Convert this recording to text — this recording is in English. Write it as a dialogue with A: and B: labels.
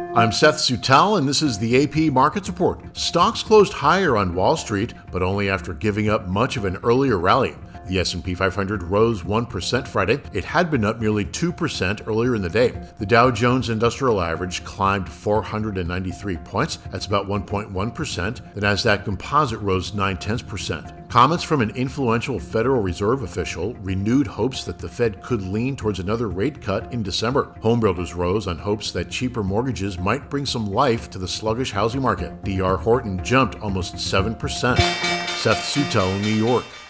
A: I'm Seth Sutel, and this is the AP Markets Report. Stocks closed higher on Wall Street, but only after giving up much of an earlier rally. The S&P 500 rose 1% Friday. It had been up nearly 2% earlier in the day. The Dow Jones Industrial Average climbed 493 points. That's about 1.1%. The Nasdaq Composite rose 0.9%. Comments from an influential Federal Reserve official renewed hopes that the Fed could lean towards another rate cut in December. Homebuilders rose on hopes that cheaper mortgages might bring some life to the sluggish housing market. D.R. Horton jumped almost 7%. Seth Sutel, New York.